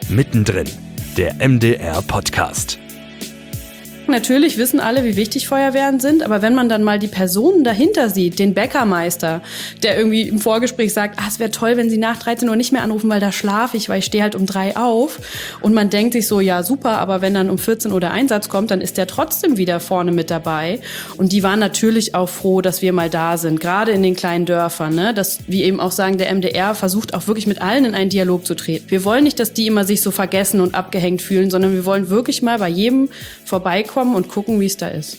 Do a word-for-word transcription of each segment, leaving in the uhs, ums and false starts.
Mittendrin, der M D R-Podcast. Natürlich wissen alle, wie wichtig Feuerwehren sind, aber wenn man dann mal die Personen dahinter sieht, den Bäckermeister, der irgendwie im Vorgespräch sagt, ah, es wäre toll, wenn Sie nach dreizehn Uhr nicht mehr anrufen, weil da schlafe ich, weil ich stehe halt um drei auf. Und man denkt sich so, ja super, aber wenn dann um vierzehn Uhr der Einsatz kommt, dann ist der trotzdem wieder vorne mit dabei. Und die waren natürlich auch froh, dass wir mal da sind, gerade in den kleinen Dörfern. Ne? Dass, wie eben auch sagen, der M D R versucht auch wirklich mit allen in einen Dialog zu treten. Wir wollen nicht, dass die immer sich so vergessen und abgehängt fühlen, sondern wir wollen wirklich mal bei jedem vorbeikommen und gucken, wie es da ist.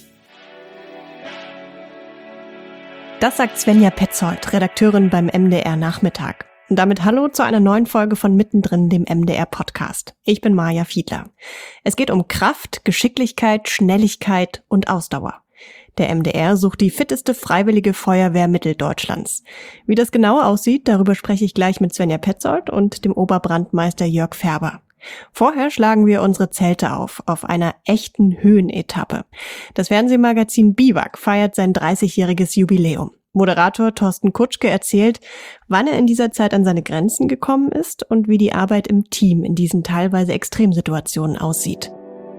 Das sagt Svenja Petzold, Redakteurin beim M D R Nachmittag. Und damit hallo zu einer neuen Folge von Mittendrin, dem M D R Podcast. Ich bin Maja Fiedler. Es geht um Kraft, Geschicklichkeit, Schnelligkeit und Ausdauer. Der M D R sucht die fitteste freiwillige Feuerwehr Mitteldeutschlands. Wie das genau aussieht, darüber spreche ich gleich mit Svenja Petzold und dem Oberbrandmeister Jörg Färber. Vorher schlagen wir unsere Zelte auf, auf einer echten Höhenetappe. Das Fernsehmagazin Biwak feiert sein dreißigjähriges Jubiläum. Moderator Thorsten Kutschke erzählt, wann er in dieser Zeit an seine Grenzen gekommen ist und wie die Arbeit im Team in diesen teilweise Extremsituationen aussieht.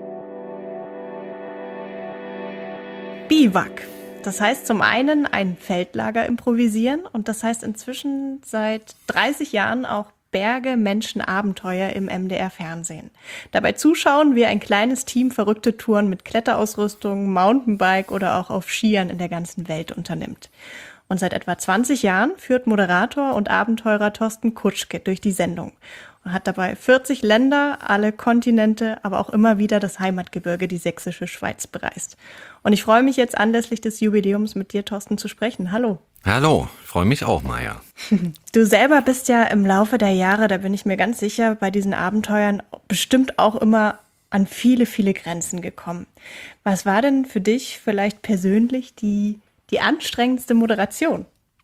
Biwak. Das heißt zum einen ein Feldlager improvisieren und das heißt inzwischen seit dreißig Jahren auch Berge, Menschen, Abenteuer im M D R-Fernsehen. Dabei zuschauen, wie ein kleines Team verrückte Touren mit Kletterausrüstung, Mountainbike oder auch auf Skiern in der ganzen Welt unternimmt. Und seit etwa zwanzig Jahren führt Moderator und Abenteurer Thorsten Kutschke durch die Sendung und hat dabei vierzig Länder, alle Kontinente, aber auch immer wieder das Heimatgebirge, die sächsische Schweiz, bereist. Und ich freue mich jetzt anlässlich des Jubiläums mit dir, Thorsten, zu sprechen. Hallo. Hallo, freue mich auch, Maja. Du selber bist ja im Laufe der Jahre, da bin ich mir ganz sicher, bei diesen Abenteuern bestimmt auch immer an viele, viele Grenzen gekommen. Was war denn für dich vielleicht persönlich die, die anstrengendste Moderation?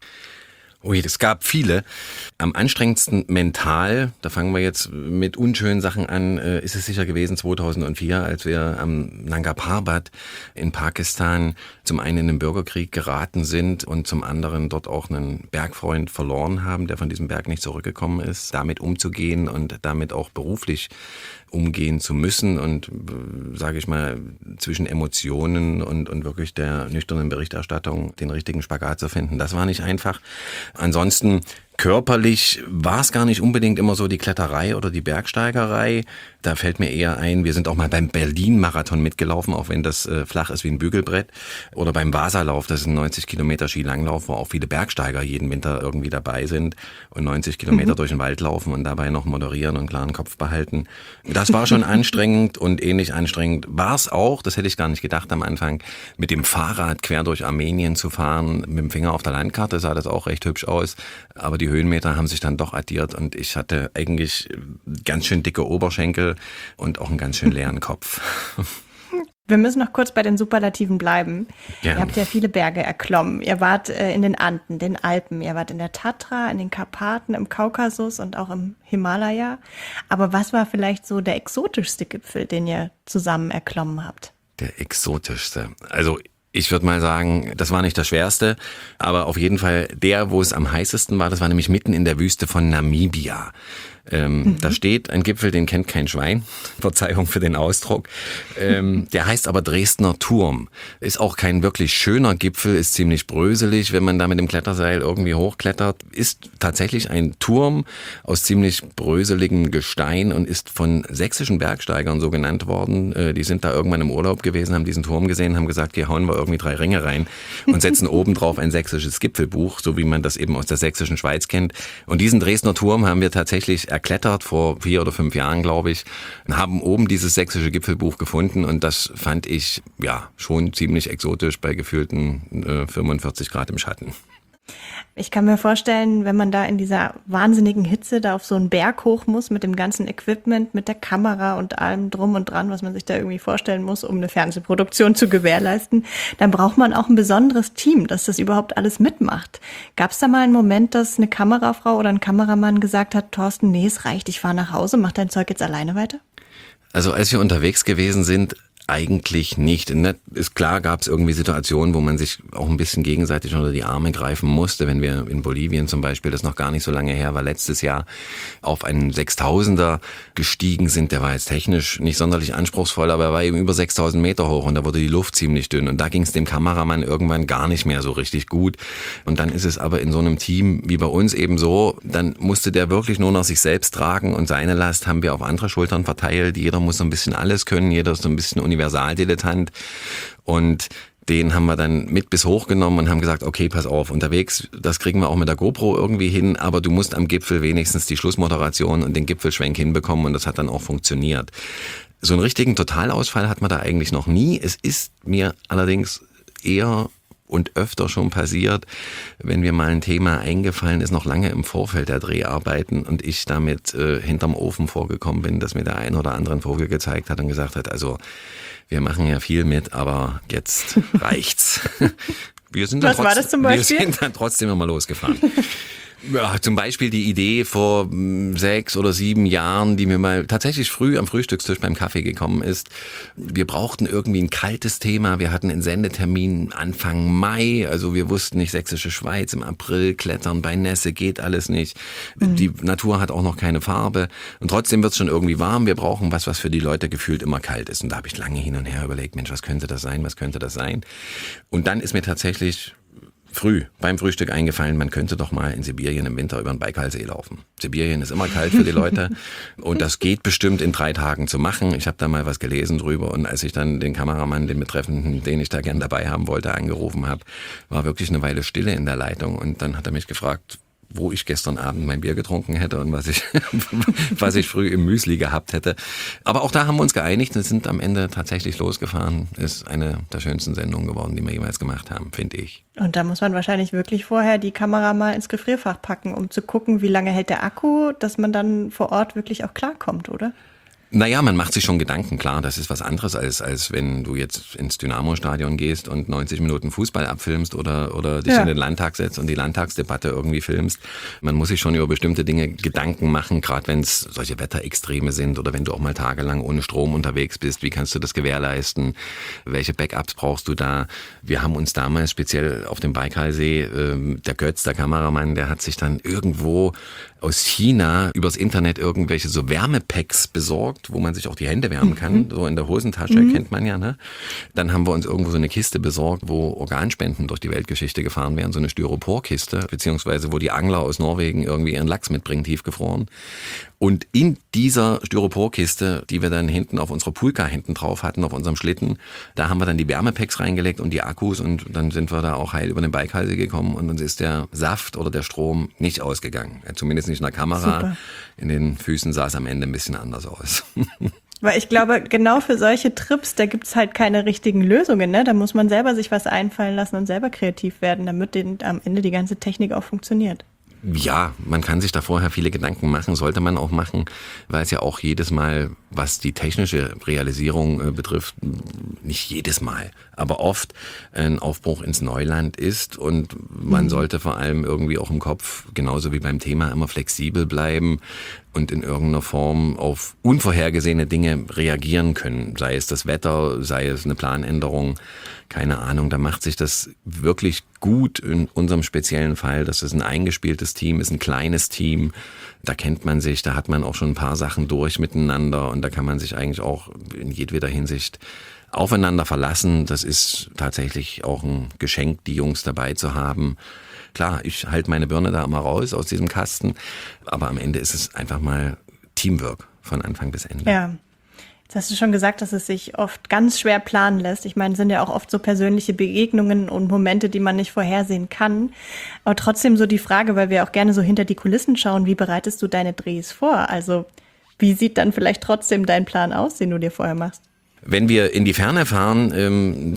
Ui, es gab viele. Am anstrengendsten mental, da fangen wir jetzt mit unschönen Sachen an, ist es sicher gewesen zweitausendvier, als wir am Nanga Parbat in Pakistan zum einen in den Bürgerkrieg geraten sind und zum anderen dort auch einen Bergfreund verloren haben, der von diesem Berg nicht zurückgekommen ist, damit umzugehen und damit auch beruflich umgehen zu müssen und, sage ich mal, zwischen Emotionen und, und wirklich der nüchternen Berichterstattung den richtigen Spagat zu finden. Das war nicht einfach. Ansonsten körperlich war es gar nicht unbedingt immer so die Kletterei oder die Bergsteigerei. Da fällt mir eher ein, wir sind auch mal beim Berlin-Marathon mitgelaufen, auch wenn das äh, flach ist wie ein Bügelbrett. Oder beim Vasalauf, das ist ein neunzig Kilometer Skilanglauf, wo auch viele Bergsteiger jeden Winter irgendwie dabei sind und neunzig Kilometer mhm. durch den Wald laufen und dabei noch moderieren und einen klaren Kopf behalten. Das war schon anstrengend und ähnlich anstrengend war es auch, das hätte ich gar nicht gedacht am Anfang, mit dem Fahrrad quer durch Armenien zu fahren. Mit dem Finger auf der Landkarte sah das auch recht hübsch aus, aber die Höhenmeter haben sich dann doch addiert und ich hatte eigentlich ganz schön dicke Oberschenkel und auch einen ganz schön leeren Kopf. Wir müssen noch kurz bei den Superlativen bleiben. Gerne. Ihr habt ja viele Berge erklommen. Ihr wart äh, in den Anden, den Alpen, ihr wart in der Tatra, in den Karpaten, im Kaukasus und auch im Himalaya. Aber was war vielleicht so der exotischste Gipfel, den ihr zusammen erklommen habt? Der exotischste. Also ich würde mal sagen, das war nicht das Schwerste, aber auf jeden Fall der, wo es am heißesten war, das war nämlich mitten in der Wüste von Namibia. Ähm, mhm. Da steht ein Gipfel, den kennt kein Schwein. Verzeihung für den Ausdruck. Ähm, der heißt aber Dresdner Turm. Ist auch kein wirklich schöner Gipfel, ist ziemlich bröselig, wenn man da mit dem Kletterseil irgendwie hochklettert. Ist tatsächlich ein Turm aus ziemlich bröseligem Gestein und ist von sächsischen Bergsteigern so genannt worden. Äh, die sind da irgendwann im Urlaub gewesen, haben diesen Turm gesehen, haben gesagt, hier hauen wir irgendwie drei Ringe rein und setzen obendrauf ein sächsisches Gipfelbuch, so wie man das eben aus der sächsischen Schweiz kennt. Und diesen Dresdner Turm haben wir tatsächlich erklettert vor vier oder fünf Jahren, glaube ich, und haben oben dieses sächsische Gipfelbuch gefunden und das fand ich ja schon ziemlich exotisch bei gefühlten äh, fünfundvierzig Grad im Schatten. Ich kann mir vorstellen, wenn man da in dieser wahnsinnigen Hitze da auf so einen Berg hoch muss mit dem ganzen Equipment, mit der Kamera und allem drum und dran, was man sich da irgendwie vorstellen muss, um eine Fernsehproduktion zu gewährleisten, dann braucht man auch ein besonderes Team, dass das überhaupt alles mitmacht. Gab es da mal einen Moment, dass eine Kamerafrau oder ein Kameramann gesagt hat, Thorsten, nee, es reicht, ich fahre nach Hause, mach dein Zeug jetzt alleine weiter? Also als wir unterwegs gewesen sind, Eigentlich nicht. Ist klar, gab es irgendwie Situationen, wo man sich auch ein bisschen gegenseitig unter die Arme greifen musste. Wenn wir in Bolivien zum Beispiel, das noch gar nicht so lange her war, letztes Jahr auf einen Sechstausender gestiegen sind. Der war jetzt technisch nicht sonderlich anspruchsvoll, aber er war eben über sechstausend Meter hoch und da wurde die Luft ziemlich dünn. Und da ging es dem Kameramann irgendwann gar nicht mehr so richtig gut. Und dann ist es aber in so einem Team wie bei uns eben so, dann musste der wirklich nur noch sich selbst tragen und seine Last haben wir auf andere Schultern verteilt. Jeder muss so ein bisschen alles können, jeder ist so ein bisschen Universaldilettant und den haben wir dann mit bis hochgenommen und haben gesagt, okay, pass auf, unterwegs, das kriegen wir auch mit der GoPro irgendwie hin, aber du musst am Gipfel wenigstens die Schlussmoderation und den Gipfelschwenk hinbekommen und das hat dann auch funktioniert. So einen richtigen Totalausfall hat man da eigentlich noch nie. Es ist mir allerdings eher und öfter schon passiert, wenn mir mal ein Thema eingefallen ist, noch lange im Vorfeld der Dreharbeiten und ich damit äh, hinterm Ofen vorgekommen bin, dass mir der ein oder andere einen Vogel gezeigt hat und gesagt hat, also wir machen ja viel mit, aber jetzt reicht's. Wir sind dann Was trotzdem, war das zum Beispiel? Wir sind dann trotzdem nochmal losgefahren. Ja, zum Beispiel die Idee vor sechs oder sieben Jahren, die mir mal tatsächlich früh am Frühstückstisch beim Kaffee gekommen ist. Wir brauchten irgendwie ein kaltes Thema. Wir hatten einen Sendetermin Anfang Mai. Also wir wussten nicht, Sächsische Schweiz im April, Klettern bei Nässe geht alles nicht. Mhm. Die Natur hat auch noch keine Farbe. Und trotzdem wird es schon irgendwie warm. Wir brauchen was, was für die Leute gefühlt immer kalt ist. Und da habe ich lange hin und her überlegt, Mensch, was könnte das sein, was könnte das sein? Und dann ist mir tatsächlich früh beim Frühstück eingefallen, man könnte doch mal in Sibirien im Winter über den Baikalsee laufen. Sibirien ist immer kalt für die Leute und das geht bestimmt in drei Tagen zu machen. Ich habe da mal was gelesen drüber und als ich dann den Kameramann, den Betreffenden, den ich da gern dabei haben wollte, angerufen habe, war wirklich eine Weile Stille in der Leitung und dann hat er mich gefragt, wo ich gestern Abend mein Bier getrunken hätte und was ich, was ich früh im Müsli gehabt hätte. Aber auch da haben wir uns geeinigt und sind am Ende tatsächlich losgefahren. Ist eine der schönsten Sendungen geworden, die wir jemals gemacht haben, finde ich. Und da muss man wahrscheinlich wirklich vorher die Kamera mal ins Gefrierfach packen, um zu gucken, wie lange hält der Akku, dass man dann vor Ort wirklich auch klarkommt, oder? Naja, man macht sich schon Gedanken, klar, das ist was anderes, als als wenn du jetzt ins Dynamo-Stadion gehst und neunzig Minuten Fußball abfilmst oder oder dich ja. in den Landtag setzt und die Landtagsdebatte irgendwie filmst. Man muss sich schon über bestimmte Dinge Gedanken machen, gerade wenn es solche Wetterextreme sind oder wenn du auch mal tagelang ohne Strom unterwegs bist. Wie kannst du das gewährleisten? Welche Backups brauchst du da? Wir haben uns damals speziell auf dem Baikalsee, äh, der Götz, der Kameramann, der hat sich dann irgendwo aus China übers Internet irgendwelche so Wärmepacks besorgt, wo man sich auch die Hände wärmen kann, mhm. so in der Hosentasche, mhm. kennt man ja, ne? Dann haben wir uns irgendwo so eine Kiste besorgt, wo Organspenden durch die Weltgeschichte gefahren werden, so eine Styroporkiste, beziehungsweise wo die Angler aus Norwegen irgendwie ihren Lachs mitbringen, tiefgefroren. Und in dieser Styroporkiste, die wir dann hinten auf unserer Pulka hinten drauf hatten, auf unserem Schlitten, da haben wir dann die Wärmepacks reingelegt und die Akkus und dann sind wir da auch heil über den Baikalsee gekommen und uns ist der Saft oder der Strom nicht ausgegangen. Zumindest nicht in der Kamera. Super. In den Füßen sah es am Ende ein bisschen anders aus. Weil ich glaube, genau für solche Trips, da gibt's halt keine richtigen Lösungen, ne? Da muss man selber sich was einfallen lassen und selber kreativ werden, damit den, am Ende die ganze Technik auch funktioniert. Ja, man kann sich da vorher viele Gedanken machen, sollte man auch machen, weil es ja auch jedes Mal, was die technische Realisierung äh, betrifft, nicht jedes Mal, aber oft ein Aufbruch ins Neuland ist und man mhm. sollte vor allem irgendwie auch im Kopf, genauso wie beim Thema, immer flexibel bleiben und in irgendeiner Form auf unvorhergesehene Dinge reagieren können, sei es das Wetter, sei es eine Planänderung, keine Ahnung, da macht sich das wirklich gut in unserem speziellen Fall, dass es ein eingespieltes Team ist, ein kleines Team, da kennt man sich, da hat man auch schon ein paar Sachen durch miteinander und da kann man sich eigentlich auch in jedweder Hinsicht aufeinander verlassen. Das ist tatsächlich auch ein Geschenk, die Jungs dabei zu haben. Klar, ich halte meine Birne da immer raus aus diesem Kasten, aber am Ende ist es einfach mal Teamwork von Anfang bis Ende. Ja. Jetzt hast du schon gesagt, dass es sich oft ganz schwer planen lässt. Ich meine, es sind ja auch oft so persönliche Begegnungen und Momente, die man nicht vorhersehen kann. Aber trotzdem so die Frage, weil wir auch gerne so hinter die Kulissen schauen, wie bereitest du deine Drehs vor? Also wie sieht dann vielleicht trotzdem dein Plan aus, den du dir vorher machst? Wenn wir in die Ferne fahren, ähm,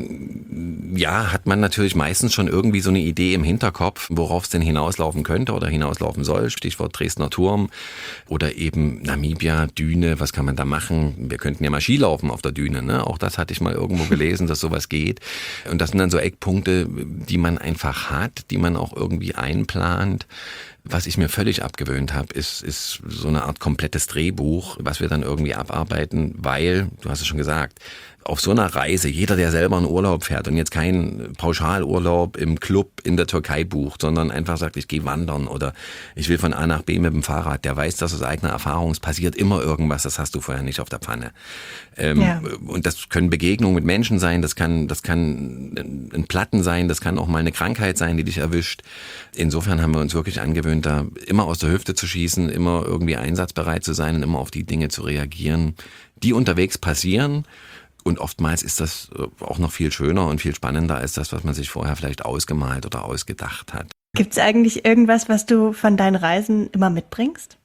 dann ja, hat man natürlich meistens schon irgendwie so eine Idee im Hinterkopf, worauf es denn hinauslaufen könnte oder hinauslaufen soll. Stichwort Dresdner Turm oder eben Namibia, Düne, was kann man da machen? Wir könnten ja mal Skilaufen auf der Düne, ne? Auch das hatte ich mal irgendwo gelesen, dass sowas geht. Und das sind dann so Eckpunkte, die man einfach hat, die man auch irgendwie einplant. Was ich mir völlig abgewöhnt habe, ist, ist so eine Art komplettes Drehbuch, was wir dann irgendwie abarbeiten, weil, du hast es schon gesagt, auf so einer Reise, jeder, der selber in Urlaub fährt und jetzt keinen Pauschalurlaub im Club in der Türkei bucht, sondern einfach sagt, ich gehe wandern oder ich will von A nach B mit dem Fahrrad, der weiß, dass aus eigener Erfahrung, es passiert immer irgendwas, das hast du vorher nicht auf der Pfanne. Ähm, ja. Und das können Begegnungen mit Menschen sein, das kann, das kann ein Platten sein, das kann auch mal eine Krankheit sein, die dich erwischt. Insofern haben wir uns wirklich angewöhnt, da immer aus der Hüfte zu schießen, immer irgendwie einsatzbereit zu sein und immer auf die Dinge zu reagieren, die unterwegs passieren. Und oftmals ist das auch noch viel schöner und viel spannender als das, was man sich vorher vielleicht ausgemalt oder ausgedacht hat. Gibt es eigentlich irgendwas, was du von deinen Reisen immer mitbringst?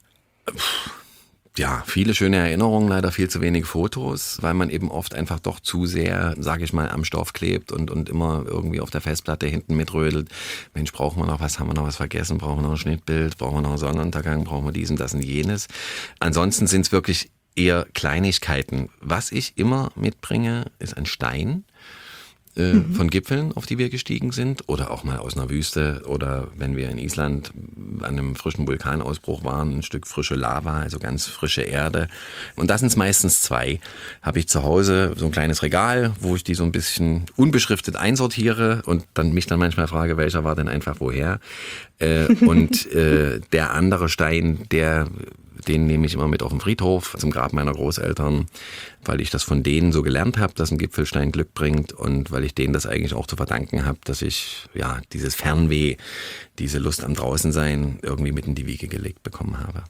Ja, viele schöne Erinnerungen, leider viel zu wenig Fotos, weil man eben oft einfach doch zu sehr, sage ich mal, am Stoff klebt und, und immer irgendwie auf der Festplatte hinten mitrödelt. Mensch, brauchen wir noch was, haben wir noch was vergessen, brauchen wir noch ein Schnittbild, brauchen wir noch einen Sonnenuntergang, brauchen wir dies und das und jenes. Ansonsten sind es wirklich eher Kleinigkeiten. Was ich immer mitbringe, ist ein Stein äh, mhm. von Gipfeln, auf die wir gestiegen sind, oder auch mal aus einer Wüste, oder wenn wir in Island an einem frischen Vulkanausbruch waren, ein Stück frische Lava, also ganz frische Erde. Und das sind meistens zwei. Habe ich zu Hause so ein kleines Regal, wo ich die so ein bisschen unbeschriftet einsortiere und dann mich dann manchmal frage, welcher war denn einfach woher. Äh, und äh, der andere Stein, der Den nehme ich immer mit auf den Friedhof zum Grab meiner Großeltern, weil ich das von denen so gelernt habe, dass ein Gipfelstein Glück bringt und weil ich denen das eigentlich auch zu verdanken habe, dass ich ja dieses Fernweh, diese Lust am Draußensein irgendwie mit in die Wiege gelegt bekommen habe.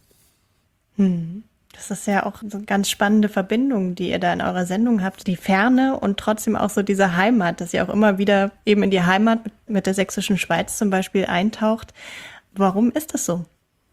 Hm. Das ist ja auch so eine ganz spannende Verbindung, die ihr da in eurer Sendung habt. Die Ferne und trotzdem auch so diese Heimat, dass ihr auch immer wieder eben in die Heimat mit der sächsischen Schweiz zum Beispiel eintaucht. Warum ist das so?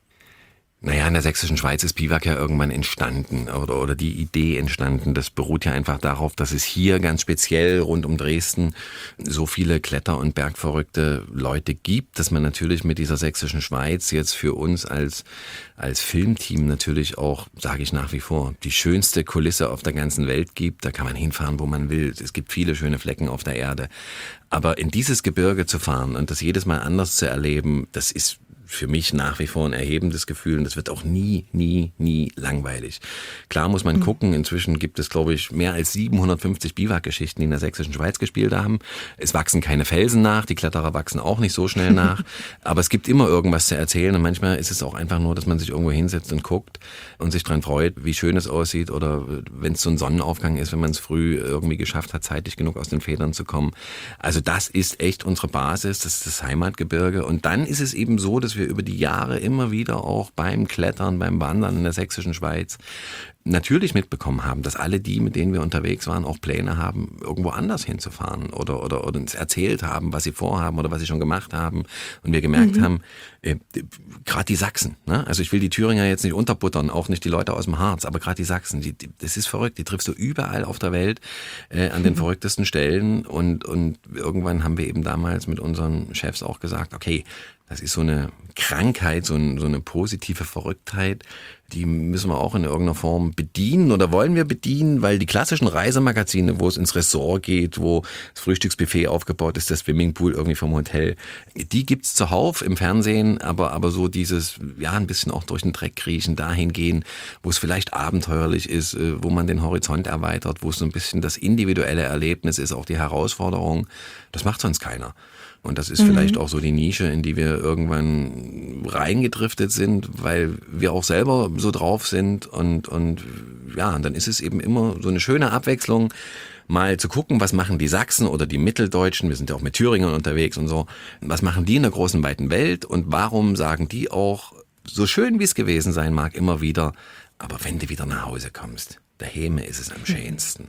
Naja, in der sächsischen Schweiz ist Biwak ja irgendwann entstanden oder, oder die Idee entstanden. Das beruht ja einfach darauf, dass es hier ganz speziell rund um Dresden so viele Kletter- und bergverrückte Leute gibt, dass man natürlich mit dieser sächsischen Schweiz jetzt für uns als, als Filmteam natürlich auch, sage ich nach wie vor, die schönste Kulisse auf der ganzen Welt gibt. Da kann man hinfahren, wo man will. Es gibt viele schöne Flecken auf der Erde. Aber in dieses Gebirge zu fahren und das jedes Mal anders zu erleben, das ist für mich nach wie vor ein erhebendes Gefühl und das wird auch nie, nie, nie langweilig. Klar muss man mhm. gucken, inzwischen gibt es, glaube ich, mehr als siebenhundertfünfzig Biwak-Geschichten, die in der sächsischen Schweiz gespielt haben. Es wachsen keine Felsen nach, die Kletterer wachsen auch nicht so schnell nach, aber es gibt immer irgendwas zu erzählen und manchmal ist es auch einfach nur, dass man sich irgendwo hinsetzt und guckt und sich dran freut, wie schön es aussieht oder wenn es so ein Sonnenaufgang ist, wenn man es früh irgendwie geschafft hat, zeitig genug aus den Federn zu kommen. Also das ist echt unsere Basis, das ist das Heimatgebirge und dann ist es eben so, dass wir über die Jahre immer wieder auch beim Klettern, beim Wandern in der sächsischen Schweiz natürlich mitbekommen haben, dass alle die, mit denen wir unterwegs waren, auch Pläne haben, irgendwo anders hinzufahren oder, oder, oder uns erzählt haben, was sie vorhaben oder was sie schon gemacht haben. Und wir gemerkt mhm. haben, äh, gerade die Sachsen, ne? Also ich will die Thüringer jetzt nicht unterbuttern, auch nicht die Leute aus dem Harz, aber gerade die Sachsen, die, die, das ist verrückt, die triffst du überall auf der Welt äh, an den mhm. verrücktesten Stellen und, und irgendwann haben wir eben damals mit unseren Chefs auch gesagt, okay, das ist so eine Krankheit, so, ein, so eine positive Verrücktheit, die müssen wir auch in irgendeiner Form bedienen oder wollen wir bedienen, weil die klassischen Reisemagazine, wo es ins Ressort geht, wo das Frühstücksbuffet aufgebaut ist, der Swimmingpool irgendwie vom Hotel, die gibt's zuhauf im Fernsehen, aber aber so dieses, ja, ein bisschen auch durch den Dreck kriechen, dahin gehen, wo es vielleicht abenteuerlich ist, wo man den Horizont erweitert, wo es so ein bisschen das individuelle Erlebnis ist, auch die Herausforderung, das macht sonst keiner. Und das ist mhm. vielleicht auch so die Nische, in die wir irgendwann reingedriftet sind, weil wir auch selber so drauf sind. Und, und ja, und dann ist es eben immer so eine schöne Abwechslung, mal zu gucken, was machen die Sachsen oder die Mitteldeutschen, wir sind ja auch mit Thüringern unterwegs und so, was machen die in der großen, weiten Welt und warum sagen die auch, so schön wie es gewesen sein mag, immer wieder, aber wenn du wieder nach Hause kommst, daheim ist es am schönsten.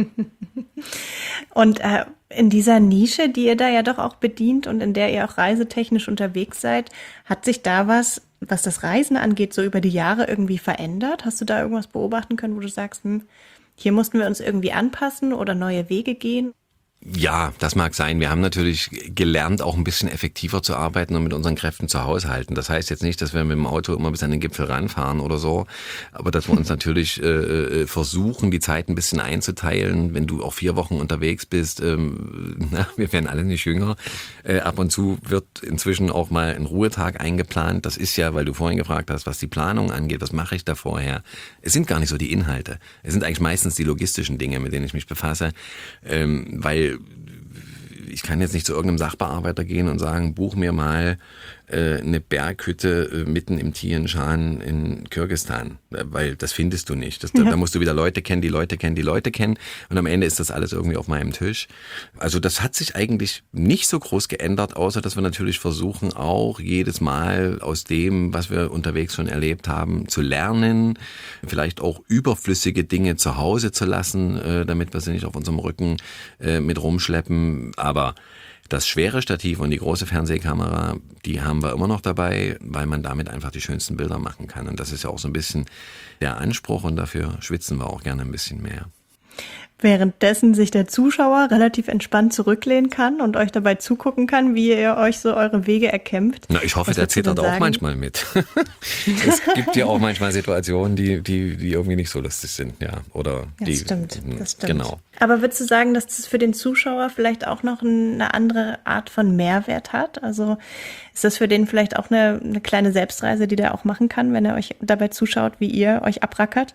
Und äh, in dieser Nische, die ihr da ja doch auch bedient und in der ihr auch reisetechnisch unterwegs seid, hat sich da was, was das Reisen angeht, so über die Jahre irgendwie verändert? Hast du da irgendwas beobachten können, wo du sagst, hm, hier mussten wir uns irgendwie anpassen oder neue Wege gehen? Ja, das mag sein. Wir haben natürlich gelernt, auch ein bisschen effektiver zu arbeiten und mit unseren Kräften zu haushalten. Das heißt jetzt nicht, dass wir mit dem Auto immer bis an den Gipfel ranfahren oder so, aber dass wir uns natürlich äh, versuchen, die Zeit ein bisschen einzuteilen. Wenn du auch vier Wochen unterwegs bist, ähm, na, wir werden alle nicht jünger. Äh, ab und zu wird inzwischen auch mal ein Ruhetag eingeplant. Das ist ja, weil du vorhin gefragt hast, was die Planung angeht, was mache ich da vorher? Es sind gar nicht so die Inhalte. Es sind eigentlich meistens die logistischen Dinge, mit denen ich mich befasse, ähm, weil ich kann jetzt nicht zu irgendeinem Sachbearbeiter gehen und sagen, buch mir mal äh, eine Berghütte äh, mitten im Tian Shan in Kirgisistan, weil das findest du nicht. Das, ja. da, da musst du wieder Leute kennen, die Leute kennen, die Leute kennen und am Ende ist das alles irgendwie auf meinem Tisch. Also das hat sich eigentlich nicht so groß geändert, außer dass wir natürlich versuchen, auch jedes Mal aus dem, was wir unterwegs schon erlebt haben, zu lernen, vielleicht auch überflüssige Dinge zu Hause zu lassen, äh, damit wir sie nicht auf unserem Rücken äh, mit rumschleppen, aber das schwere Stativ und die große Fernsehkamera, die haben wir immer noch dabei, weil man damit einfach die schönsten Bilder machen kann. Und das ist ja auch so ein bisschen der Anspruch und dafür schwitzen wir auch gerne ein bisschen mehr. Währenddessen sich der Zuschauer relativ entspannt zurücklehnen kann und euch dabei zugucken kann, wie ihr euch so eure Wege erkämpft. Na, ich hoffe, der zittert auch manchmal mit. Es gibt ja auch manchmal Situationen, die, die, die irgendwie nicht so lustig sind, ja. Oder ja, die, das stimmt, das stimmt. Genau. Aber würdest du sagen, dass das für den Zuschauer vielleicht auch noch eine andere Art von Mehrwert hat? Also ist das für den vielleicht auch eine, eine kleine Selbstreise, die der auch machen kann, wenn er euch dabei zuschaut, wie ihr euch abrackert?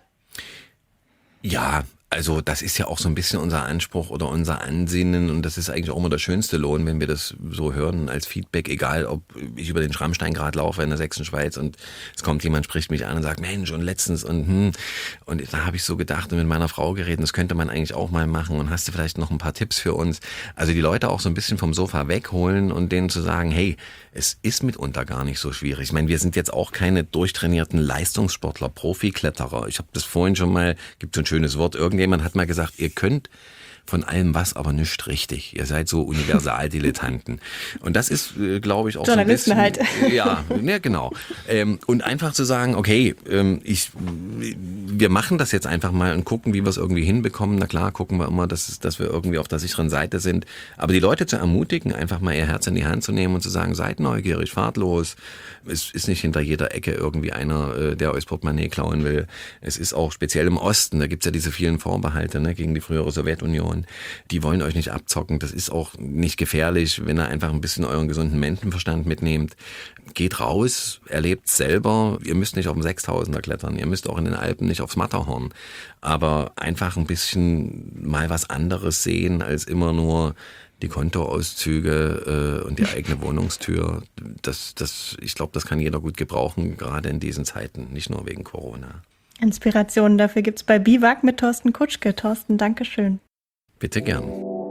Ja, also das ist ja auch so ein bisschen unser Anspruch oder unser Ansinnen und das ist eigentlich auch immer der schönste Lohn, wenn wir das so hören als Feedback, egal ob ich über den Schrammsteingrat laufe in der Sächsischen Schweiz und es kommt jemand, spricht mich an und sagt, Mensch, und letztens und hm, und da habe ich so gedacht und mit meiner Frau geredet, das könnte man eigentlich auch mal machen und hast du vielleicht noch ein paar Tipps für uns? Also die Leute auch so ein bisschen vom Sofa wegholen und denen zu sagen, hey, es ist mitunter gar nicht so schwierig. Ich meine, wir sind jetzt auch keine durchtrainierten Leistungssportler, Profikletterer. Ich habe das vorhin schon mal, gibt so ein schönes Wort, irgendjemand hat mal gesagt, ihr könnt von allem was, aber nicht richtig. Ihr seid so Universaldilettanten. Und das ist, äh, glaube ich, auch so ein bisschen... halt. Ja, ja, genau. Ähm, und einfach zu sagen, okay, ähm, ich, wir machen das jetzt einfach mal und gucken, wie wir es irgendwie hinbekommen. Na klar, gucken wir immer, dass, dass wir irgendwie auf der sicheren Seite sind. Aber die Leute zu ermutigen, einfach mal ihr Herz in die Hand zu nehmen und zu sagen, seid neugierig, fahrt los. Es ist nicht hinter jeder Ecke irgendwie einer, äh, der euch Portemonnaie klauen will. Es ist auch speziell im Osten, da gibt's ja diese vielen Vorbehalte, ne, gegen die frühere Sowjetunion. Die wollen euch nicht abzocken. Das ist auch nicht gefährlich, wenn ihr einfach ein bisschen euren gesunden Menschenverstand mitnehmt. Geht raus, erlebt selber. Ihr müsst nicht auf dem Sechstausender klettern. Ihr müsst auch in den Alpen nicht aufs Matterhorn. Aber einfach ein bisschen mal was anderes sehen, als immer nur die Kontoauszüge äh, und die eigene Wohnungstür. Das, das, ich glaube, das kann jeder gut gebrauchen, gerade in diesen Zeiten, nicht nur wegen Corona. Inspirationen dafür gibt's bei Biwak mit Thorsten Kutschke. Thorsten, Dankeschön. Bitte gern.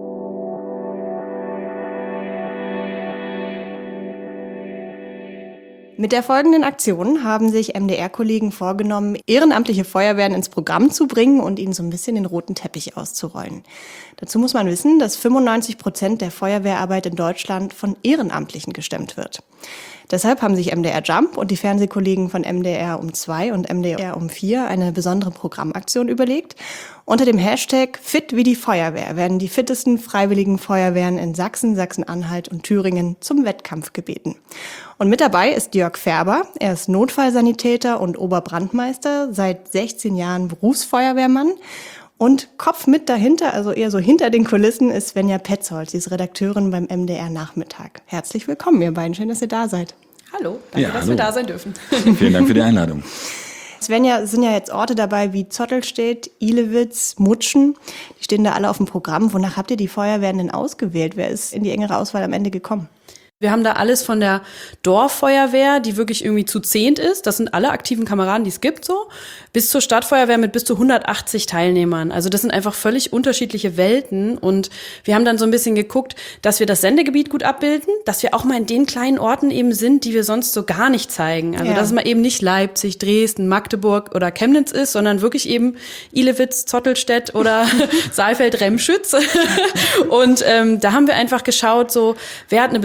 Mit der folgenden Aktion haben sich M D R-Kollegen vorgenommen, ehrenamtliche Feuerwehren ins Programm zu bringen und ihnen so ein bisschen den roten Teppich auszurollen. Dazu muss man wissen, dass fünfundneunzig Prozent der Feuerwehrarbeit in Deutschland von Ehrenamtlichen gestemmt wird. Deshalb haben sich M D R Jump und die Fernsehkollegen von M D R um zwei und M D R um vier eine besondere Programmaktion überlegt. Unter dem Hashtag Fit wie die Feuerwehr werden die fittesten freiwilligen Feuerwehren in Sachsen, Sachsen-Anhalt und Thüringen zum Wettkampf gebeten. Und mit dabei ist Jörg Färber. Er ist Notfallsanitäter und Oberbrandmeister, seit sechzehn Jahren Berufsfeuerwehrmann. Und Kopf mit dahinter, also eher so hinter den Kulissen, ist Svenja Petzold. Sie ist Redakteurin beim M D R Nachmittag. Herzlich willkommen, ihr beiden. Schön, dass ihr da seid. Hallo, danke, ja, dass hallo. wir da sein dürfen. Vielen Dank für die Einladung. Svenja, sind ja jetzt Orte dabei wie Zottelstedt, Ilewitz, Mutschen. Die stehen da alle auf dem Programm. Wonach habt ihr die Feuerwehren denn ausgewählt? Wer ist in die engere Auswahl am Ende gekommen? Wir haben da alles von der Dorffeuerwehr, die wirklich irgendwie zu zehnt ist. Das sind alle aktiven Kameraden, die es gibt, so. Bis zur Stadtfeuerwehr mit bis zu hundertachtzig Teilnehmern. Also das sind einfach völlig unterschiedliche Welten. Und wir haben dann so ein bisschen geguckt, dass wir das Sendegebiet gut abbilden, dass wir auch mal in den kleinen Orten eben sind, die wir sonst so gar nicht zeigen. Also ja. dass es mal eben nicht Leipzig, Dresden, Magdeburg oder Chemnitz ist, sondern wirklich eben Ilewitz, Zottelstedt oder Saalfeld-Remschütz. Und ähm, da haben wir einfach geschaut, so, wer hat eine Besonderheit?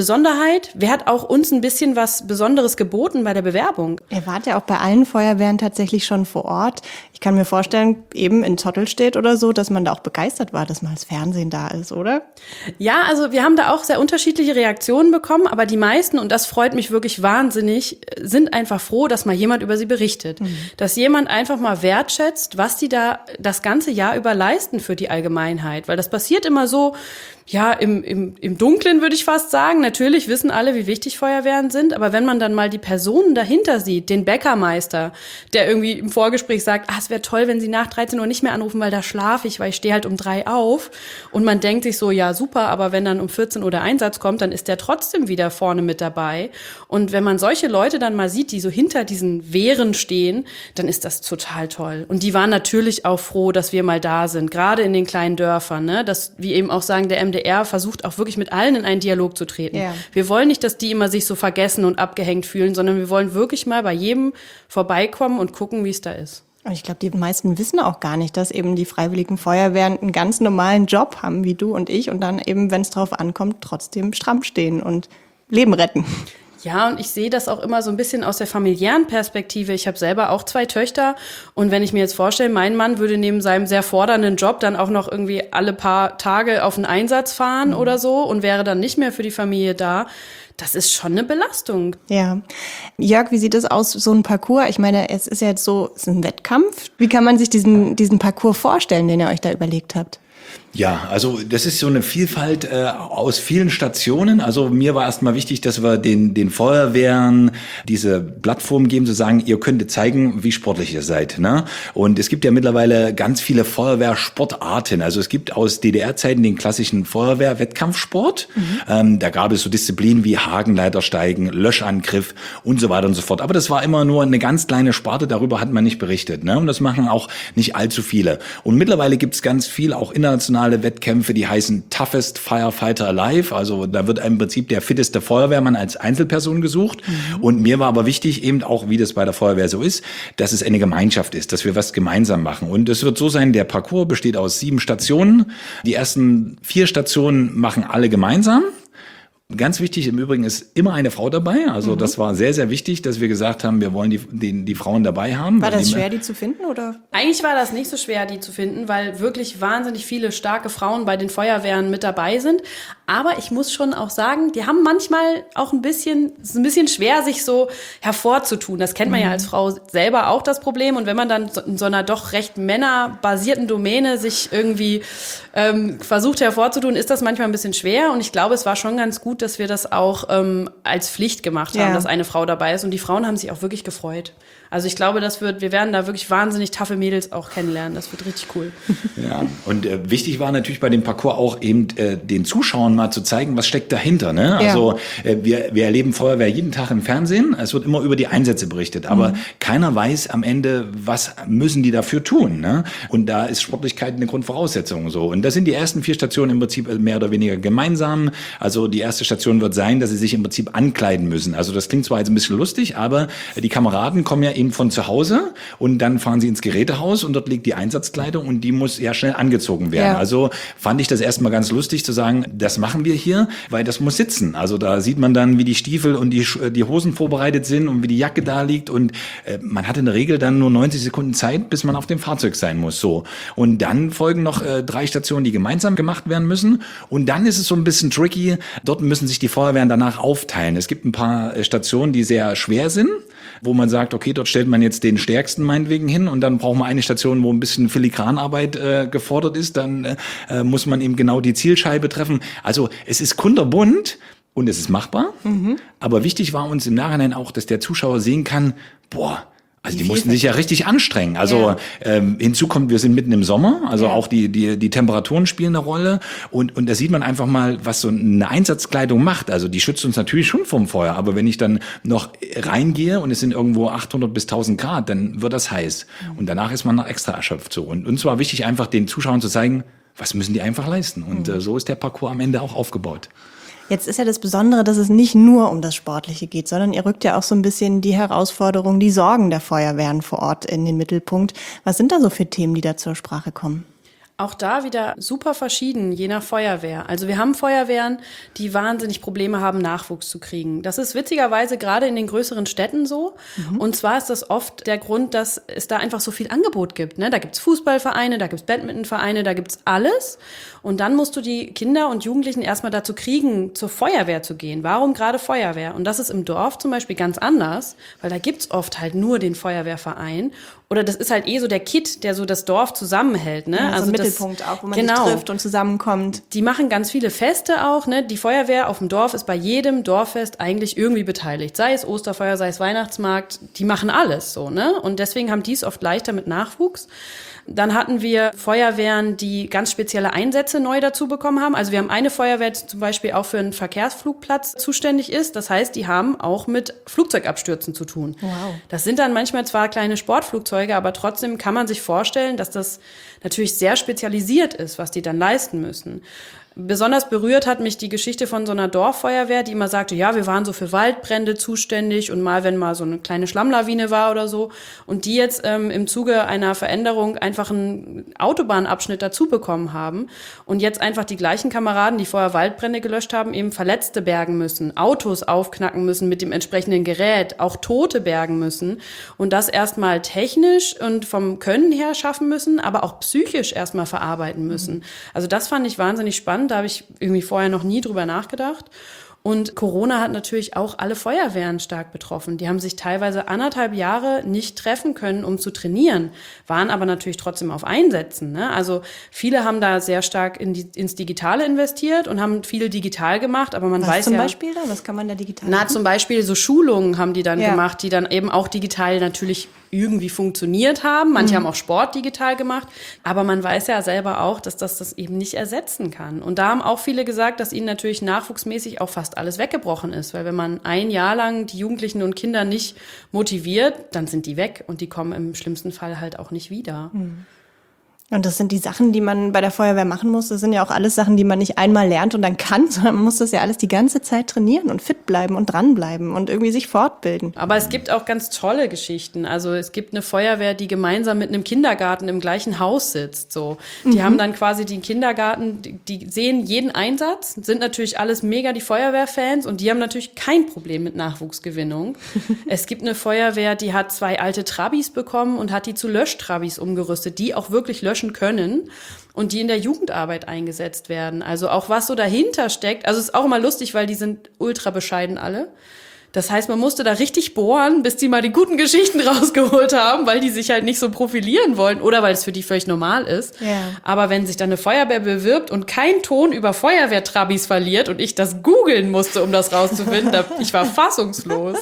Allgemeinheit. Wer hat auch uns ein bisschen was Besonderes geboten bei der Bewerbung? Ihr wart ja auch bei allen Feuerwehren tatsächlich schon vor Ort. Ich kann mir vorstellen, eben in Zottelstedt oder so, dass man da auch begeistert war, dass mal das Fernsehen da ist, oder? Ja, also wir haben da auch sehr unterschiedliche Reaktionen bekommen, aber die meisten, und das freut mich wirklich wahnsinnig, sind einfach froh, dass mal jemand über sie berichtet. Mhm. Dass jemand einfach mal wertschätzt, was die da das ganze Jahr über leisten für die Allgemeinheit. Weil das passiert immer so, ja, im, im, im Dunklen würde ich fast sagen. Natürlich wissen alle, wie wichtig Feuerwehren sind, aber wenn man dann mal die Personen dahinter sieht, den Bäckermeister, der irgendwie im Vorgespräch sagt, ah, es wäre toll, wenn Sie nach dreizehn Uhr nicht mehr anrufen, weil da schlafe ich, weil ich stehe halt um drei auf. Und man denkt sich so, ja super, aber wenn dann um vierzehn Uhr der Einsatz kommt, dann ist der trotzdem wieder vorne mit dabei. Und wenn man solche Leute dann mal sieht, die so hinter diesen Wehren stehen, dann ist das total toll. Und die waren natürlich auch froh, dass wir mal da sind, gerade in den kleinen Dörfern, ne? Dass, wie eben auch sagen, der M D R versucht auch wirklich mit allen in einen Dialog zu treten. Ja. Wir wollen nicht, dass die immer sich so vergessen und abgehängt fühlen, sondern wir wollen wirklich mal bei jedem vorbeikommen und gucken, wie es da ist. Und ich glaube, die meisten wissen auch gar nicht, dass eben die Freiwilligen Feuerwehren einen ganz normalen Job haben, wie du und ich, und dann eben, wenn es drauf ankommt, trotzdem stramm stehen und Leben retten. Ja, und ich sehe das auch immer so ein bisschen aus der familiären Perspektive. Ich habe selber auch zwei Töchter und wenn ich mir jetzt vorstelle, mein Mann würde neben seinem sehr fordernden Job dann auch noch irgendwie alle paar Tage auf einen Einsatz fahren mhm. oder so und wäre dann nicht mehr für die Familie da. Das ist schon eine Belastung. Ja. Jörg, wie sieht das aus, so ein Parcours? Ich meine, es ist ja jetzt so, es ist ein Wettkampf. Wie kann man sich diesen, diesen Parcours vorstellen, den ihr euch da überlegt habt? Ja, also das ist so eine Vielfalt äh, aus vielen Stationen. Also mir war erstmal wichtig, dass wir den den Feuerwehren diese Plattform geben, zu sagen, ihr könnt zeigen, wie sportlich ihr seid. Ne? Und es gibt ja mittlerweile ganz viele Feuerwehrsportarten. Also es gibt aus D D R-Zeiten den klassischen Feuerwehr-Wettkampfsport. Mhm. Ähm, da gab es so Disziplinen wie Hakenleitersteigen, Löschangriff und so weiter und so fort. Aber das war immer nur eine ganz kleine Sparte, darüber hat man nicht berichtet. Ne? Und das machen auch nicht allzu viele. Und mittlerweile gibt es ganz viel, auch international Wettkämpfe, die heißen Toughest Firefighter Alive. Also da wird im Prinzip der fitteste Feuerwehrmann als Einzelperson gesucht. Mhm. Und mir war aber wichtig, eben auch, wie das bei der Feuerwehr so ist, dass es eine Gemeinschaft ist, dass wir was gemeinsam machen. Und es wird so sein, der Parcours besteht aus sieben Stationen. Die ersten vier Stationen machen alle gemeinsam. Ganz wichtig im Übrigen ist immer eine Frau dabei. Also mhm. das war sehr, sehr wichtig, dass wir gesagt haben, wir wollen die, die, die Frauen dabei haben. War das schwer, die zu finden, oder? Eigentlich war das nicht so schwer, die zu finden, weil wirklich wahnsinnig viele starke Frauen bei den Feuerwehren mit dabei sind. Aber ich muss schon auch sagen, die haben manchmal auch ein bisschen, es ist ein bisschen schwer, sich so hervorzutun. Das kennt man mhm. ja als Frau selber auch, das Problem. Und wenn man dann in so einer doch recht männerbasierten Domäne sich irgendwie ähm, versucht hervorzutun, ist das manchmal ein bisschen schwer. Und ich glaube, es war schon ganz gut, dass wir das auch ähm, als Pflicht gemacht haben, ja. dass eine Frau dabei ist. Und die Frauen haben sich auch wirklich gefreut. Also ich glaube, das wird, wir werden da wirklich wahnsinnig taffe Mädels auch kennenlernen. Das wird richtig cool. Ja, und äh, wichtig war natürlich bei dem Parcours auch eben äh, den Zuschauern mal zu zeigen, was steckt dahinter. Ne? Ja. Also äh, wir, wir erleben Feuerwehr jeden Tag im Fernsehen. Es wird immer über die Einsätze berichtet. Aber mhm. keiner weiß am Ende, was müssen die dafür tun. Ne? Und da ist Sportlichkeit eine Grundvoraussetzung. So. Und das sind die ersten vier Stationen im Prinzip mehr oder weniger gemeinsam. Also die erste Station wird sein, dass sie sich im Prinzip ankleiden müssen. Also das klingt zwar jetzt ein bisschen lustig, aber die Kameraden kommen ja eben von zu Hause und dann fahren sie ins Gerätehaus und dort liegt die Einsatzkleidung und die muss ja schnell angezogen werden. Ja. Also fand ich das erstmal ganz lustig zu sagen, das machen wir hier, weil das muss sitzen. Also da sieht man dann, wie die Stiefel und die, die Hosen vorbereitet sind und wie die Jacke da liegt und äh, man hat in der Regel dann nur neunzig Sekunden Zeit, bis man auf dem Fahrzeug sein muss. So. Und dann folgen noch äh, drei Stationen, die gemeinsam gemacht werden müssen und dann ist es so ein bisschen tricky. Dort müssen sich die Feuerwehren danach aufteilen. Es gibt ein paar äh, Stationen, die sehr schwer sind, wo man sagt, okay, dort stellt man jetzt den Stärksten meinetwegen hin und dann braucht man eine Station, wo ein bisschen Filigranarbeit äh, gefordert ist, dann äh, muss man eben genau die Zielscheibe treffen. Also es ist kunterbunt und es ist machbar, mhm. aber wichtig war uns im Nachhinein auch, dass der Zuschauer sehen kann, boah, also die mussten sich ja richtig anstrengen. Also ja. ähm, hinzu kommt, wir sind mitten im Sommer, also ja. auch die die die Temperaturen spielen eine Rolle und und da sieht man einfach mal, was so eine Einsatzkleidung macht. Also die schützt uns natürlich schon vom Feuer, aber wenn ich dann noch reingehe und es sind irgendwo achthundert bis tausend Grad, dann wird das heiß und danach ist man noch extra erschöpft so. Und uns war wichtig, einfach den Zuschauern zu zeigen, was müssen die einfach leisten. Und mhm. äh, so ist der Parcours am Ende auch aufgebaut. Jetzt ist ja das Besondere, dass es nicht nur um das Sportliche geht, sondern ihr rückt ja auch so ein bisschen die Herausforderungen, die Sorgen der Feuerwehren vor Ort in den Mittelpunkt. Was sind da so für Themen, die da zur Sprache kommen? Auch da wieder super verschieden, je nach Feuerwehr. Also wir haben Feuerwehren, die wahnsinnig Probleme haben, Nachwuchs zu kriegen. Das ist witzigerweise gerade in den größeren Städten so. Mhm. Und zwar ist das oft der Grund, dass es da einfach so viel Angebot gibt. Ne? Da gibt's Fußballvereine, da gibt's Badmintonvereine, da gibt's alles. Und dann musst du die Kinder und Jugendlichen erstmal dazu kriegen, zur Feuerwehr zu gehen. Warum gerade Feuerwehr? Und das ist im Dorf zum Beispiel ganz anders, weil da gibt's oft halt nur den Feuerwehrverein. Oder das ist halt eh so der Kit, der so das Dorf zusammenhält, ne? Ja, also so ein das, Mittelpunkt auch, wo man genau. sich trifft und zusammenkommt. Die machen ganz viele Feste auch, ne? Die Feuerwehr auf dem Dorf ist bei jedem Dorffest eigentlich irgendwie beteiligt. Sei es Osterfeuer, sei es Weihnachtsmarkt, die machen alles so, ne? Und deswegen haben die es oft leichter mit Nachwuchs. Dann hatten wir Feuerwehren, die ganz spezielle Einsätze neu dazu bekommen haben. Also wir haben eine Feuerwehr, die zum Beispiel auch für einen Verkehrsflugplatz zuständig ist. Das heißt, die haben auch mit Flugzeugabstürzen zu tun. Wow. Das sind dann manchmal zwar kleine Sportflugzeuge, aber trotzdem kann man sich vorstellen, dass das natürlich sehr spezialisiert ist, was die dann leisten müssen. Besonders berührt hat mich die Geschichte von so einer Dorffeuerwehr, die immer sagte, ja, wir waren so für Waldbrände zuständig und mal, wenn mal so eine kleine Schlammlawine war oder so. Und die jetzt ähm, im Zuge einer Veränderung einfach einen Autobahnabschnitt dazu bekommen haben und jetzt einfach die gleichen Kameraden, die vorher Waldbrände gelöscht haben, eben Verletzte bergen müssen, Autos aufknacken müssen mit dem entsprechenden Gerät, auch Tote bergen müssen und das erstmal technisch und vom Können her schaffen müssen, aber auch psychisch erstmal verarbeiten müssen. Also das fand ich wahnsinnig spannend. Da habe ich irgendwie vorher noch nie drüber nachgedacht. Und Corona hat natürlich auch alle Feuerwehren stark betroffen. Die haben sich teilweise anderthalb Jahre nicht treffen können, um zu trainieren, waren aber natürlich trotzdem auf Einsätzen. Ne? Also viele haben da sehr stark in die, ins Digitale investiert und haben viel digital gemacht, aber man Was weiß zum ja... Beispiel da? Was kann man da digital Na, machen? zum Beispiel so Schulungen haben die dann Ja. gemacht, die dann eben auch digital natürlich irgendwie funktioniert haben. Manche Mhm. haben auch Sport digital gemacht. Aber man weiß ja selber auch, dass das das eben nicht ersetzen kann. Und da haben auch viele gesagt, dass ihnen natürlich nachwuchsmäßig auch fast alles weggebrochen ist. Weil wenn man ein Jahr lang die Jugendlichen und Kinder nicht motiviert, dann sind die weg und die kommen im schlimmsten Fall halt auch nicht wieder. Mhm. Und das sind die Sachen, die man bei der Feuerwehr machen muss. Das sind ja auch alles Sachen, die man nicht einmal lernt und dann kann, sondern man muss das ja alles die ganze Zeit trainieren und fit bleiben und dranbleiben und irgendwie sich fortbilden. Aber es gibt auch ganz tolle Geschichten. Also es gibt eine Feuerwehr, die gemeinsam mit einem Kindergarten im gleichen Haus sitzt. So, die mhm. haben dann quasi den Kindergarten, die, die sehen jeden Einsatz, sind natürlich alles mega die Feuerwehrfans und die haben natürlich kein Problem mit Nachwuchsgewinnung. Es gibt eine Feuerwehr, die hat zwei alte Trabis bekommen und hat die zu Löschtrabis umgerüstet, die auch wirklich löschen können und die in der Jugendarbeit eingesetzt werden. Also auch was so dahinter steckt. Also es ist auch immer lustig, weil die sind ultra bescheiden alle. Das heißt, man musste da richtig bohren, bis die mal die guten Geschichten rausgeholt haben, weil die sich halt nicht so profilieren wollen oder weil es für die völlig normal ist. Ja. Aber wenn sich dann eine Feuerwehr bewirbt und kein Ton über Feuerwehrtrabis verliert und ich das googeln musste, um das rauszufinden, da, ich war fassungslos.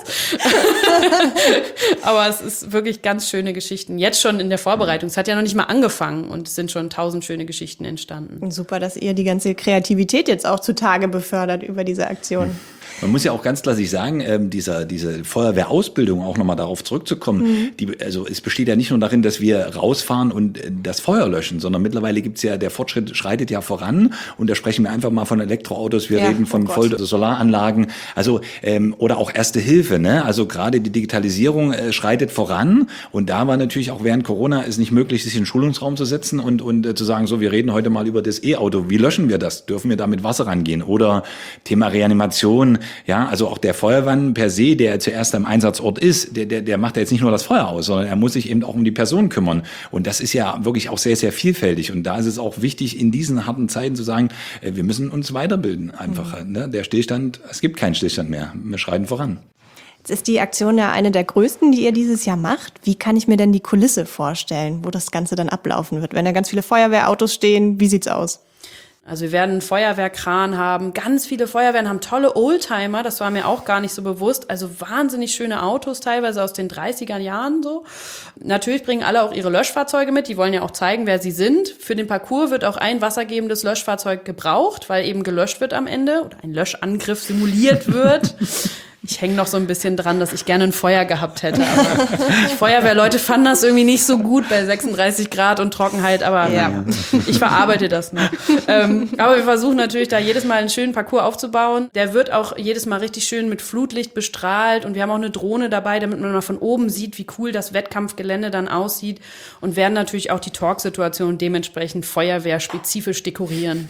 Aber es ist wirklich ganz schöne Geschichten. Jetzt schon in der Vorbereitung. Es hat ja noch nicht mal angefangen und es sind schon tausend schöne Geschichten entstanden. Und super, dass ihr die ganze Kreativität jetzt auch zutage befördert über diese Aktion. Man muss ja auch ganz klar sich sagen, ähm, dieser, diese Feuerwehrausbildung, auch nochmal darauf zurückzukommen, mhm. die, also es besteht ja nicht nur darin, dass wir rausfahren und äh, das Feuer löschen, sondern mittlerweile gibt's ja, der Fortschritt schreitet ja voran und da sprechen wir einfach mal von Elektroautos, wir ja, reden von oh Voll- also Solaranlagen, also ähm, oder auch Erste Hilfe, ne? Also gerade die Digitalisierung äh, schreitet voran und da war natürlich auch während Corona es nicht möglich, sich in den Schulungsraum zu setzen und, und äh, zu sagen, so, wir reden heute mal über das E-Auto, wie löschen wir das? Dürfen wir da mit Wasser rangehen? Oder Thema Reanimation. Ja, also auch der Feuerwehrmann per se, der zuerst am Einsatzort ist, der, der, der macht ja jetzt nicht nur das Feuer aus, sondern er muss sich eben auch um die Person kümmern. Und das ist ja wirklich auch sehr, sehr vielfältig. Und da ist es auch wichtig, in diesen harten Zeiten zu sagen, wir müssen uns weiterbilden einfach. Mhm. Ne? Der Stillstand, es gibt keinen Stillstand mehr. Wir schreiten voran. Jetzt ist die Aktion ja eine der größten, die ihr dieses Jahr macht. Wie kann ich mir denn die Kulisse vorstellen, wo das Ganze dann ablaufen wird? Wenn da ganz viele Feuerwehrautos stehen, wie sieht's aus? Also wir werden einen Feuerwehrkran haben. Ganz viele Feuerwehren haben tolle Oldtimer. Das war mir auch gar nicht so bewusst. Also wahnsinnig schöne Autos, teilweise aus den dreißiger Jahren so. Natürlich bringen alle auch ihre Löschfahrzeuge mit. Die wollen ja auch zeigen, wer sie sind. Für den Parcours wird auch ein wassergebendes Löschfahrzeug gebraucht, weil eben gelöscht wird am Ende oder ein Löschangriff simuliert wird. Ich hänge noch so ein bisschen dran, dass ich gerne ein Feuer gehabt hätte. Aber die Feuerwehrleute fanden das irgendwie nicht so gut bei sechsunddreißig Grad und Trockenheit. Aber ja, ich verarbeite das noch. Ähm, aber wir versuchen natürlich da jedes Mal einen schönen Parcours aufzubauen. Der wird auch jedes Mal richtig schön mit Flutlicht bestrahlt. Und wir haben auch eine Drohne dabei, damit man mal von oben sieht, wie cool das Wettkampfgelände dann aussieht. Und werden natürlich auch die Talksituation dementsprechend feuerwehrspezifisch dekorieren.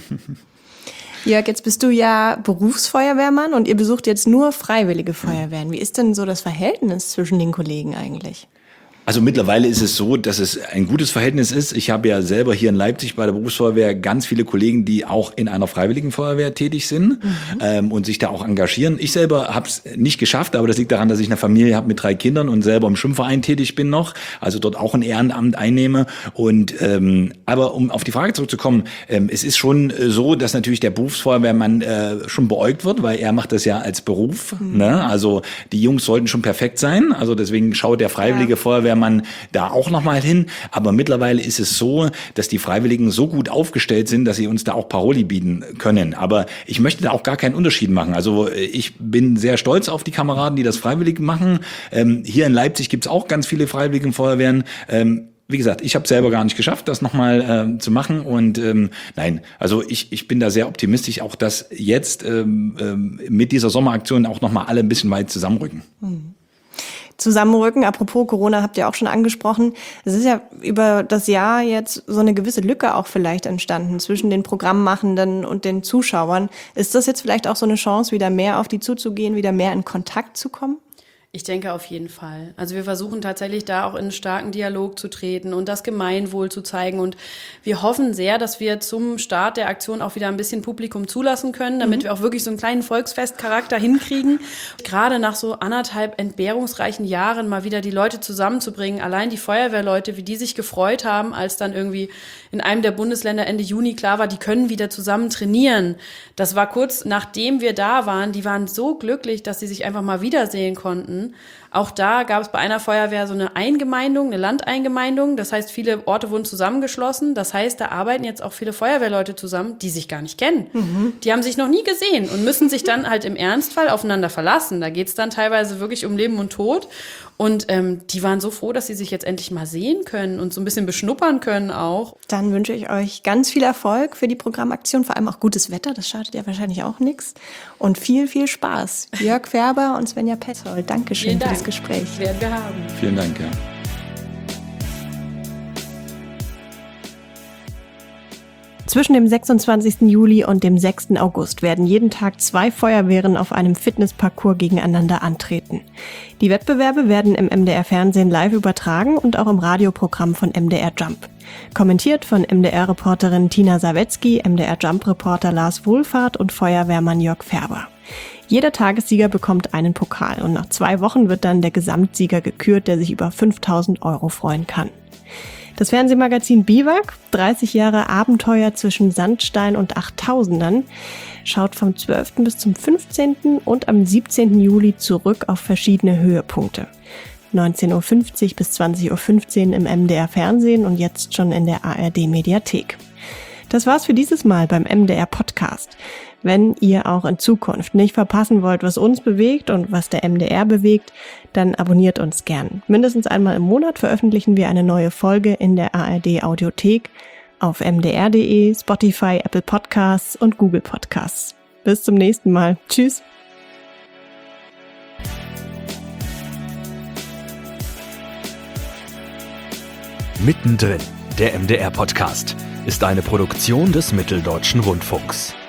Jörg, jetzt bist du ja Berufsfeuerwehrmann und ihr besucht jetzt nur freiwillige Feuerwehren. Wie ist denn so das Verhältnis zwischen den Kollegen eigentlich? Also mittlerweile ist es so, dass es ein gutes Verhältnis ist. Ich habe ja selber hier in Leipzig bei der Berufsfeuerwehr ganz viele Kollegen, die auch in einer freiwilligen Feuerwehr tätig sind mhm. ähm, und sich da auch engagieren. Ich selber habe es nicht geschafft, aber das liegt daran, dass ich eine Familie habe mit drei Kindern und selber im Schwimmverein tätig bin noch, also dort auch ein Ehrenamt einnehme. Und ähm, aber um auf die Frage zurückzukommen, ähm, es ist schon äh, so, dass natürlich der Berufsfeuerwehrmann äh, schon beäugt wird, weil er macht das ja als Beruf. Mhm. Ne? Also die Jungs sollten schon perfekt sein. Also deswegen schaut der freiwillige ja. Feuerwehr man da auch nochmal hin. Aber mittlerweile ist es so, dass die Freiwilligen so gut aufgestellt sind, dass sie uns da auch Paroli bieten können. Aber ich möchte da auch gar keinen Unterschied machen. Also ich bin sehr stolz auf die Kameraden, die das freiwillig machen. Ähm, hier in Leipzig gibt's auch ganz viele freiwillige Feuerwehren. Ähm, Wie gesagt, ich habe selber gar nicht geschafft, das nochmal äh, zu machen. Und ähm, nein, also ich, ich bin da sehr optimistisch, auch dass jetzt ähm, ähm, mit dieser Sommeraktion auch nochmal alle ein bisschen weit zusammenrücken. Mhm. Zusammenrücken, apropos Corona habt ihr auch schon angesprochen. Es ist ja über das Jahr jetzt so eine gewisse Lücke auch vielleicht entstanden zwischen den Programmmachenden und den Zuschauern. Ist das jetzt vielleicht auch so eine Chance, wieder mehr auf die zuzugehen, wieder mehr in Kontakt zu kommen? Ich denke auf jeden Fall. Also wir versuchen tatsächlich da auch in einen starken Dialog zu treten und das Gemeinwohl zu zeigen. Und wir hoffen sehr, dass wir zum Start der Aktion auch wieder ein bisschen Publikum zulassen können, damit mhm. wir auch wirklich so einen kleinen Volksfestcharakter hinkriegen. Gerade nach so anderthalb entbehrungsreichen Jahren mal wieder die Leute zusammenzubringen. Allein die Feuerwehrleute, wie die sich gefreut haben, als dann irgendwie in einem der Bundesländer Ende Juni klar war, die können wieder zusammen trainieren. Das war kurz nachdem wir da waren. Die waren so glücklich, dass sie sich einfach mal wiedersehen konnten. Auch da gab es bei einer Feuerwehr so eine Eingemeindung, eine Landeingemeindung. Das heißt, viele Orte wurden zusammengeschlossen. Das heißt, da arbeiten jetzt auch viele Feuerwehrleute zusammen, die sich gar nicht kennen. Mhm. Die haben sich noch nie gesehen und müssen sich dann halt im Ernstfall aufeinander verlassen. Da geht es dann teilweise wirklich um Leben und Tod. Und ähm, die waren so froh, dass sie sich jetzt endlich mal sehen können und so ein bisschen beschnuppern können auch. Dann wünsche ich euch ganz viel Erfolg für die Programmaktion, vor allem auch gutes Wetter, das schadet ja wahrscheinlich auch nichts. Und viel, viel Spaß. Jörg Färber und Svenja Petzold, Dankeschön Vielen Dank. für das Gespräch. Werden wir haben. Vielen Dank, ja. Zwischen dem sechsundzwanzigsten Juli und dem sechsten August werden jeden Tag zwei Feuerwehren auf einem Fitnessparcours gegeneinander antreten. Die Wettbewerbe werden im M D R-Fernsehen live übertragen und auch im Radioprogramm von M D R Jump. Kommentiert von M D R-Reporterin Tina Sawetzki, M D R Jump-Reporter Lars Wohlfahrt und Feuerwehrmann Jörg Färber. Jeder Tagessieger bekommt einen Pokal und nach zwei Wochen wird dann der Gesamtsieger gekürt, der sich über fünftausend Euro freuen kann. Das Fernsehmagazin Biwak, dreißig Jahre Abenteuer zwischen Sandstein und Achttausendern, schaut vom zwölften bis zum fünfzehnten und am siebzehnten Juli zurück auf verschiedene Höhepunkte. neunzehn Uhr fünfzig bis zwanzig Uhr fünfzehn im M D R Fernsehen und jetzt schon in der A R D Mediathek. Das war's für dieses Mal beim M D R Podcast. Wenn ihr auch in Zukunft nicht verpassen wollt, was uns bewegt und was der M D R bewegt, dann abonniert uns gern. Mindestens einmal im Monat veröffentlichen wir eine neue Folge in der A R D Audiothek, auf m d r punkt d e, Spotify, Apple Podcasts und Google Podcasts. Bis zum nächsten Mal. Tschüss. Mittendrin, der M D R Podcast, ist eine Produktion des Mitteldeutschen Rundfunks.